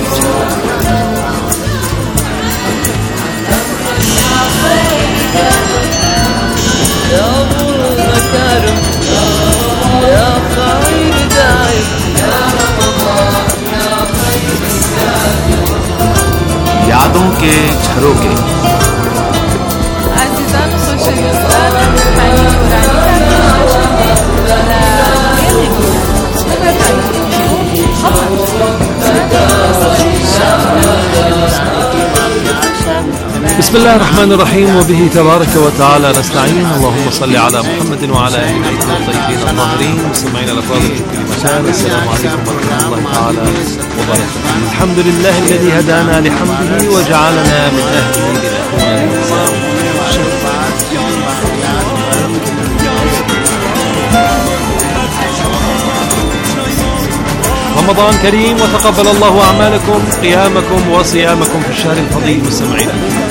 G: يا أبو المكارم يا خير داعي يا رمضان يا خير داعي
H: यादों के झरोके
F: عزیزان خوشویستان همین قرآنی
I: بسم الله الرحمن الرحيم وبه تبارك وتعالى نستعين. اللهم صل على محمد وعلى آل بيته الطيبين الطاهرين. مستمعينا الأفاضل في كل مكان، السلام عليكم ورحمة الله تعالى وبركاته. الحمد لله الذي هدانا لحمده وجعلنا من أهله لنكون رمضان كريم وتقبل الله أعمالكم قيامكم وصيامكم في الشهر الفضيل. مستمعينا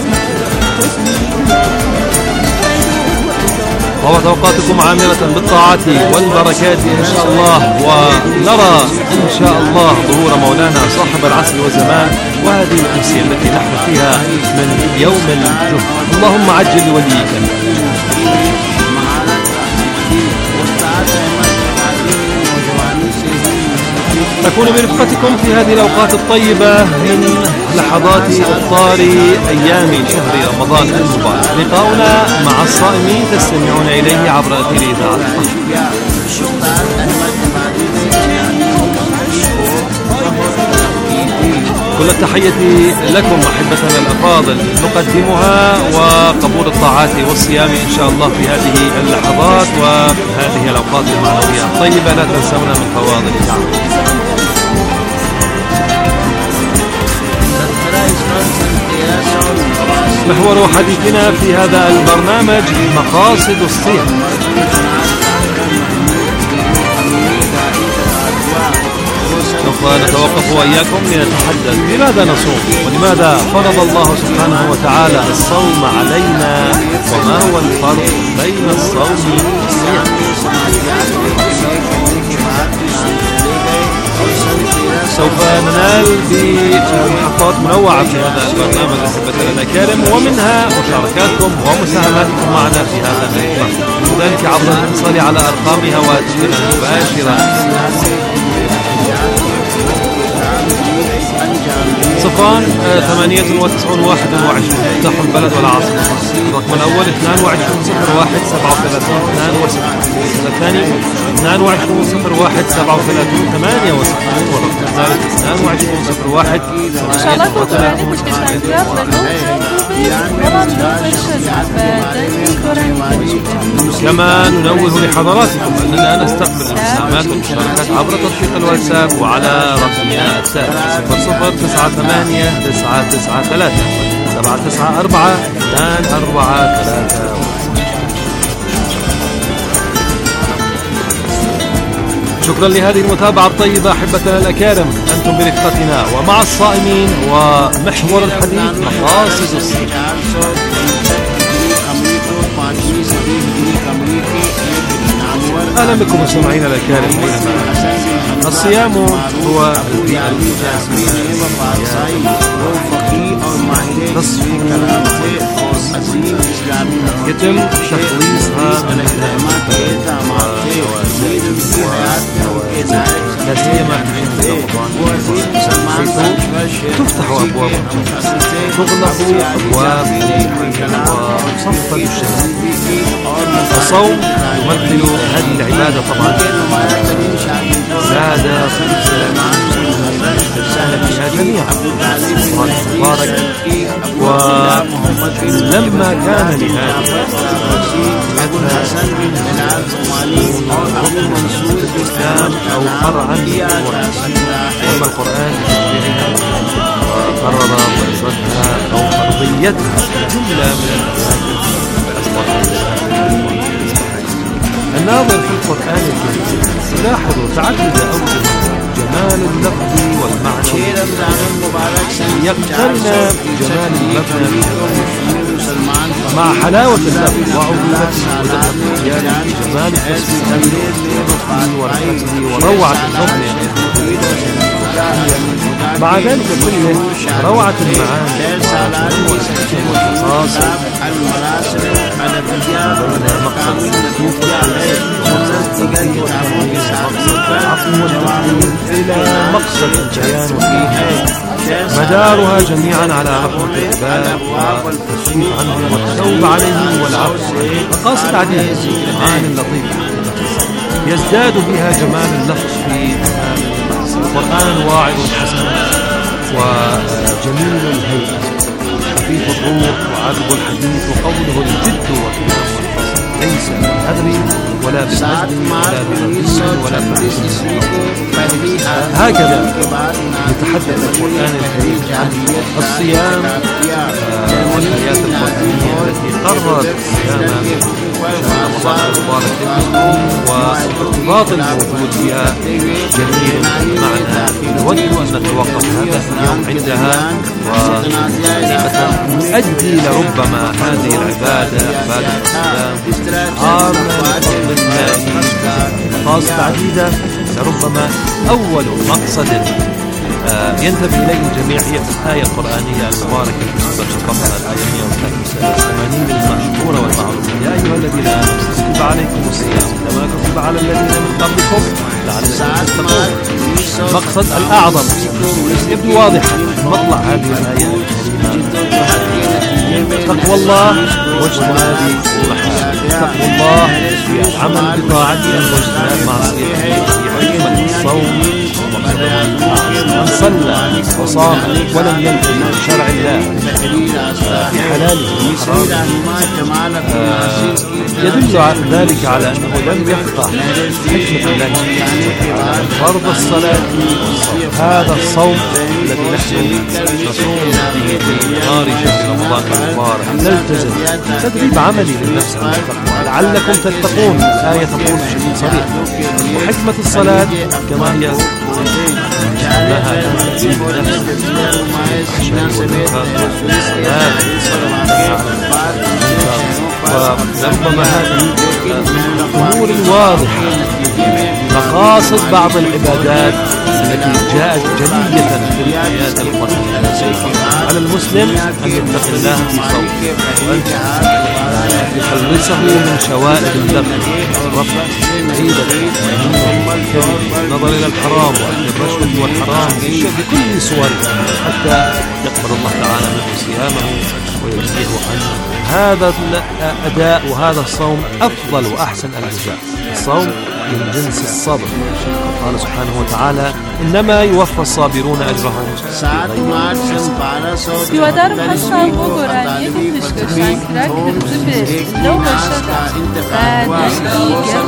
I: وتوقاتكم عامرة بالطاعات والبركات إن شاء الله، ونرى إن شاء الله ظهور مولانا صاحب العصر والزمان وهذه الأمسية التي نحن فيها من يوم الجمعة. اللهم عجل لوليك. أكون برفقتكم في هذه الأوقات الطيبة من لحظات إفطار أيام شهر رمضان المبارك. لقاؤنا مع الصائمين تستمعون إليه عبر أثير إذاعة كل التحية لكم أحبتنا الأفاضل، نقدمها وقبول الطاعات والصيام إن شاء الله في هذه اللحظات وهذه الأوقات المعنوية الطيبة. لا تنسونا من فواضل الدعوة. محور حديثنا في هذا البرنامج مقاصد الصيام. سوف نتوقف وإياكم لنتحدث لماذا نصوم ولماذا فرض الله سبحانه وتعالى الصوم علينا وما هو الفرق بين الصوم والصيام. سوف ننال بمحطات منوعة في هذا البرنامج أحبتنا الأكارم، ومنها مشاركاتكم ومساهماتكم معنا في هذا الإطلاق، وذلك عبر الاتصال على أرقام هواتفنا المباشرة 9891 مفتاح البلد والعاصمة. الرقم الأول 220137 الثاني 220137 والرقم الثالث 2201.
F: إن شاء الله كنت عندي مشكلة
I: كما ننوه لحضراتكم أننا نستقبل المساهمات والمشاركات عبر تطبيق الواتساب وعلى رقمنا التالي 00989993 794 243. شكرا لهذه المتابعة الطيبة أحبتنا الأكارم. أنتم برفقتنا ومع الصائمين ومحور الحديث مقاصد الصيام. أهلا بكم مستمعينا الأكارم. الصيام هو يتم تخليصها من لا سيما في رمضان تفتح أبواب تغلق أبواب وتصفد الشهوات. الصوم يمثل هذه العبادة طبعا زاد في الإسلام فيها جميعا مبارك. ولما كان لهذا الإسلام أو فرعا أما القرآن وقرر فرضها أو فرضيتها جملة من الناظر في القرآن الكريم يلاحظ تعدد أوجه جمال اللفظ والمعنى يقترن جمال المبنى مع حلاوة اللفظ وعذوبته ودقة الخيال جمال التصوير ورقته وروعة النظم مع ذلك كله روعة المعاني والقصاص إلى مقصد البيان مدارها جميعا على رحمة العباد والتسويق عنهم والتوب عليهم والعفو. مقاصد عديدة معاني لطيفة يزداد بها جمال اللفظ في القرآن واعظ حسن وجميل الهيئة خفيف الروح وعذب الحديث وقوله الجد والكلام والفصل ليس بالهدر ولا بالمجد ولا بالرجس ولا بالرجس. هكذا يتحدث القرآن الكريم عن الصيام والآيات القرآنية التي قررت الصيام رمضان المبارك وارتباط الموجود بها جميل معنا. نود أن نتوقف هذا اليوم عندها ونؤدي لربما هذه العبادة عبادة الصيام مقاصد عديدة لربما أول مقصد ينتبه إليه الجميع هي الآية القرآنية المباركة في سورة البقرة الآية 183 المشهورة والمعروفة يا أيها الذين آمنوا كتب عليكم الصيام كما كتب على الذين من قبلكم لعلكم تتقون. المقصد الأعظم يبدو واضحا مطلع هذه الآية الكريمة تقوى الله واجتناب المحارم. تقوى الله في العمل بطاعته واجتناب معصيته في حكمة الصوم من صلى وصام ولم ينتهي من شرع الله في حلاله يدل ذلك على أنه لم يفقه حكمة الله فرض الصلاة والصوم. هذا الصوم الذي نحن نصوم به في نهار شهر رمضان المبارك نلتزم تدريب عملي للنفس على التقوى لعلكم تتقون. الآية تقول بشكل صريح وحكمة الصلاة كما هي لها تدريب النفس وربما هذه الأمور الواضحة مقاصد بعض العبادات التي جاءت جلية في الآيات القرآنية. على المسلم أن يتقي الله في صوته وأن يخلصه من شوائب اللغو والرفع النظر إلى الحرام وأن الرشوة والحرام بكل صوره حتى يقبل الله تعالى منه صيامه ويجزيه عنه. هذا الأداء وهذا الصوم أفضل وأحسن الجزاء. الصوم من جنس الصبر. قال سبحانه وتعالى إنما يوفى الصابرون أجرهم.
F: هیوادارم هەستان بۆ گۆرانیەتی پشتگەشتانکرا کە دەبێت بێت لەو بەشەدا و دەستی گەڕ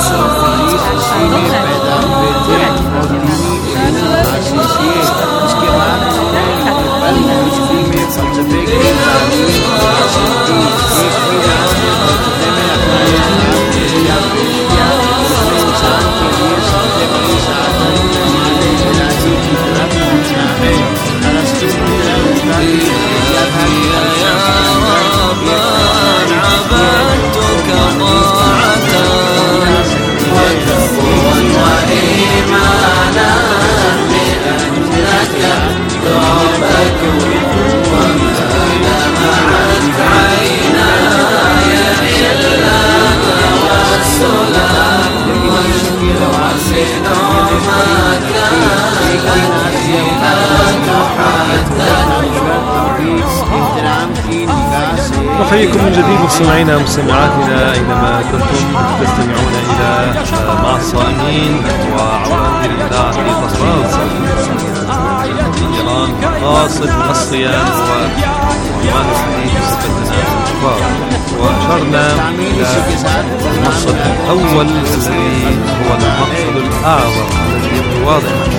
I: نحييكم من جديد مستمعينا ومستمعاتنا أينما كنتم تستمعون إلى مع الصائمين وعوامل الله في تصوير إيران مقاصد الصيام وعنوان الحديث صفتنا الكفار. وأشرنا إلى المقصد الأول الذي هو المقصد الأعظم الذي يبدو واضحا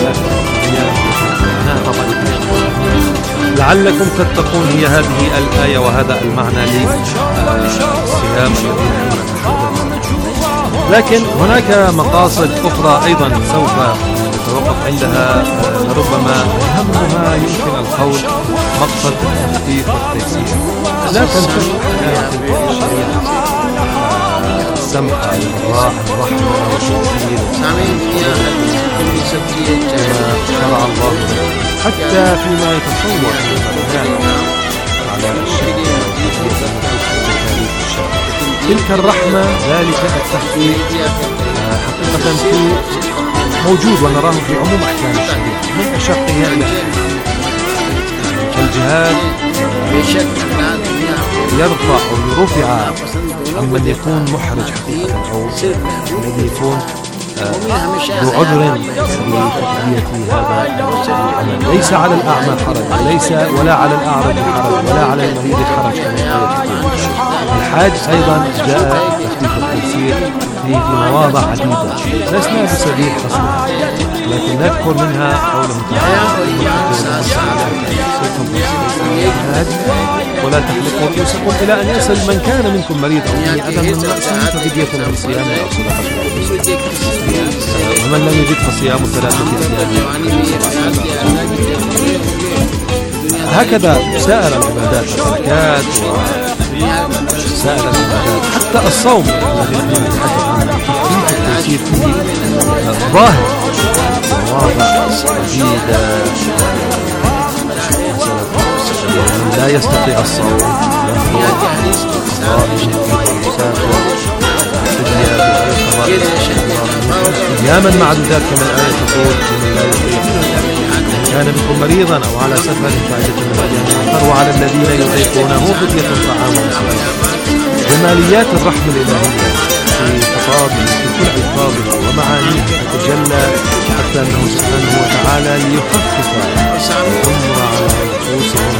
I: لعلكم تتقون. هي هذه الآية وهذا المعنى للصيام الذي نتحدث. لكن هناك مقاصد أخرى أيضا سوف نتوقف عندها لربما أهمها يمكن القول مقصد التخفيف والتيسير. لا تنفك أحيانا في الشريعة السمحة الراحة الرحمة والتيسير كما شرع الله حتى فيما يتصور من على الشريعة تلك الرحمة ذلك التخفيف حقيقة في موجود ونراه في عموم أحكام الشريعة من أشقها إلى الجهاد يرفع أو يرفع عمن يكون محرج حقيقة أو الذي يكون ذو عذر لتأدية هذا العمل. ليس على الأعمى حرج ولا على الأعرج حرج ولا على المريض حرج كما الحاج أيضا جاء تخفيف التيسير في مواضع عديدة لسنا بسبيل حصرها لكن نذكر منها قوله تعالى ولا تحلقوا رؤوسكم إلى أن يصل من كان منكم مريض أو به أذى من رأسه ففدية من صيام أو صدقة ومن لم يجد فصيام 3 أيام. هكذا سائر العبادات الزكاة وسائر العبادات حتى الصوم الذي نحن نتحدث عنه تخفيف التيسير فيه ظاهر مواضع عديدة لا يستطيع الصوم أياما معدودات كما الآية تقول لمن لا يطيق كان منكم مريضا أو على سفر فعدة من أيام أخر وعلى الذين يطيقونه فدية طعام مسكين. جماليات الرحمة الإلهية في خطابه في كل ألفاظه ومعانيه تتجلى حتى أنه سبحانه وتعالى ليخفف الأمر على نفوسهم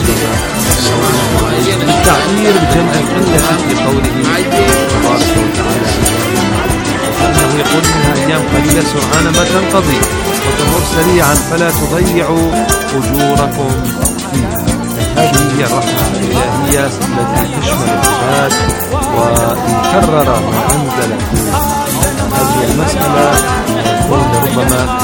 I: التعبير بجمع القلة في قوله تبارك وتعالى فإنه يقول منها أيام قليلة سرعان ما تنقضي وتمر سريعا فلا تضيعوا أجوركم فيها. هذه هي الرحمة الإلهية التي تشمل العباد ويكرر ما أنزل في هذه المسألة يكون ربما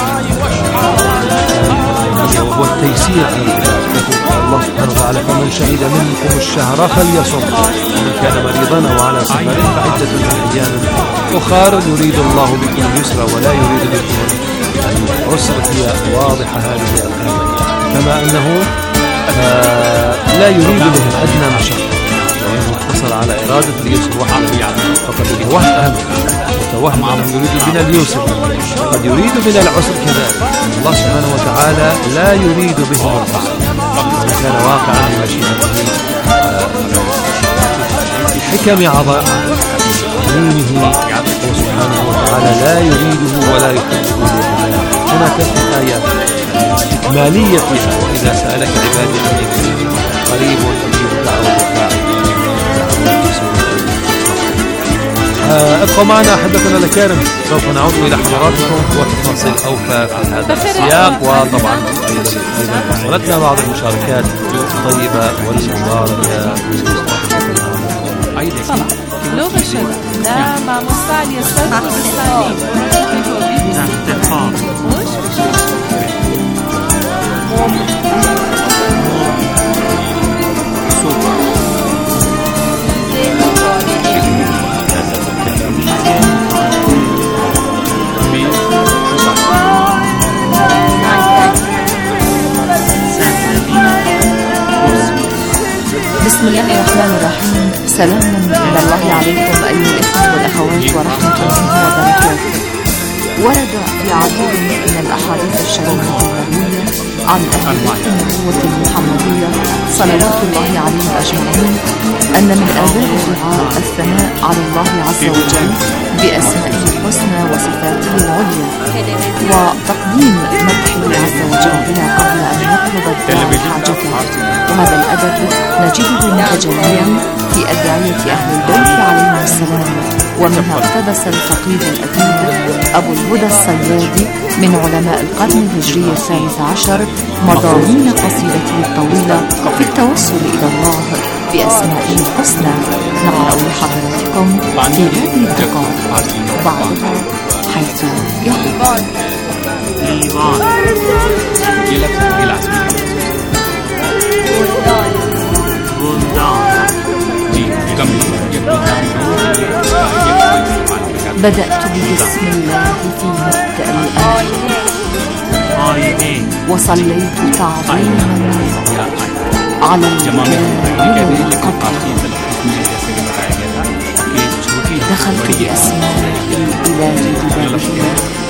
I: وهو التيسير على العباد. الله سبحانه وتعالى فمن شهد منكم الشهر فليصم ومن كان مريضا أو على سفر فعدة من أيام أخر يريد الله بكم اليسر ولا يريد بكم العسر. هي واضحة هذه الآية كما أنه لا يريد بهم أدنى مشقة وأنه اقتصر على إرادة اليسر وحده فقد يتوهم أنه يريد بنا اليسر قد يريد بنا العسر كذلك. الله سبحانه وتعالى لا يريد بهم العسر وإن كان واقعا بمشيئته بحكم عظيمه سبحانه وتعالى لا يريده ولا يحبه. هناك في آيات إكمالية فيها وإذا سألك عبادي عني قريب أجيب دعوة الداعي. ابقوا معنا أحبتنا الأكارم سوف نعود إلى حضراتكم وتفاصيل أوفى في هذا السياق وطبعا أيضا وصلتنا بعض المشاركات الطيبة والمباركة
F: لغة الشرق ده مع مستعلي الصدق بالسعليم
A: بسم الله الرحمن الرحيم. سلام من الله عليكم أيها الإخوة والأخوات ورحمة الله وبركاته. ورد في عديد من الأحاديث الشريفة النبوية عن أهل بيت النبوة المحمدية صلوات الله عليهم أجمعين أن من آداب الدعاء الثناء على الله عز وجل بأسمائه الحسنى وصفاته العليا وتقديم مدحه عز وجل قبل أن يطلب الداعي حاجته. وهذا الأدب نجده متجليا في أدعية أهل البيت عليهم السلام. ومنها اقتبس الفقيه الأديب أبو الهدى الصيادي من علماء القرن الهجري 13 مضامين قصيدته الطويلة في التوسل إلى الله بأسمائه الحسنى. نقرأ لحضراتكم في هذه الدقائق بعضها حيث يقول
H: लीवान ये लफ्ज़ गिलास में गुलदान जी कम
E: بدأت بسم الله في مبدأ الأمر وصليت تعظيما على الجلال والقدر دخلت بأسماء الإله ببابه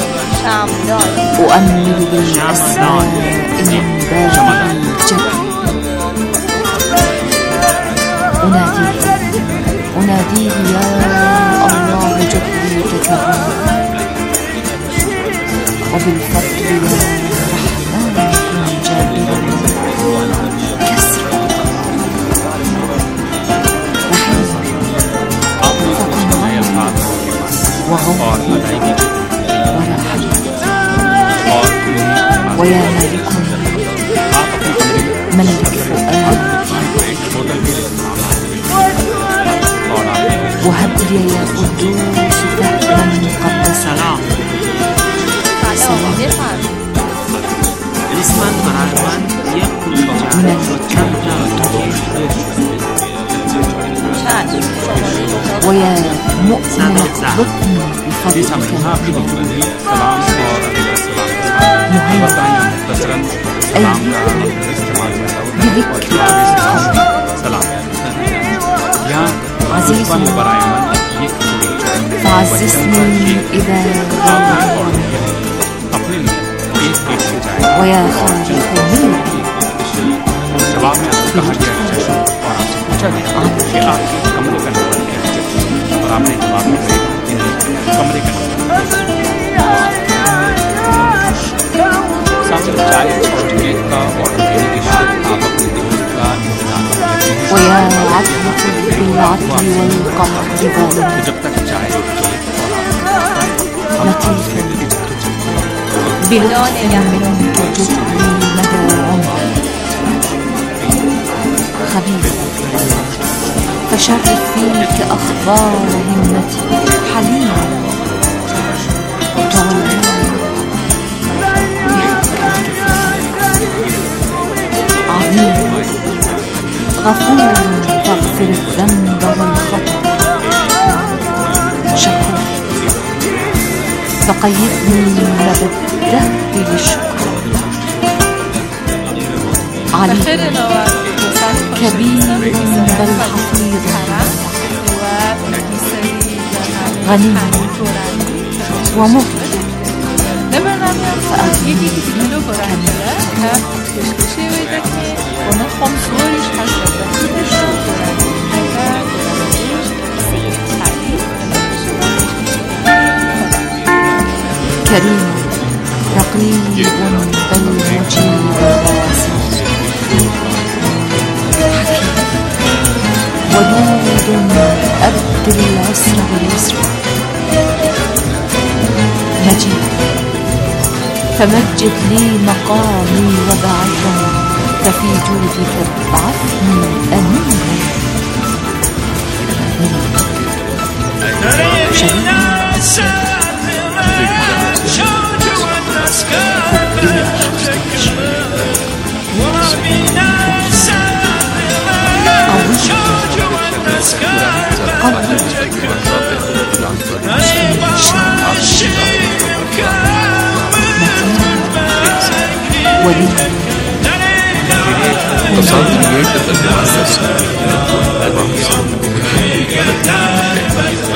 E: أؤمل بالأسماء من باب الجد أناديه يا الله جدي تكرم وبالفضل يا رحمن كن جابرا كسر رحيم فكن غني وغفر ورحيم ويا ملك فؤاد وهب لي يا قدوس فهما مقدسا ويا مؤمن اقبضني بفضلك مهيمن بذكرك عزيز فعززني إذا غلبت ويا خالق ملكي ويا عدلة بالعدل والقهر ظالم لطيف بلطف منك جدي مدى عمري خبيث فشرف فيك أخبار همتي حليم طالب عظيم غفور تغفر الذنب والخطأ شكور فقيدني مدى الدهر بالشكر عليم كبير بل حفيظ غني ومغفر كريم رقيب بل مجيب واسع حكيم ودود أبدل العسر باليسر مجيد فمجد لي مقامي وبعثا ففي جودك ابعثني أمين
I: ولي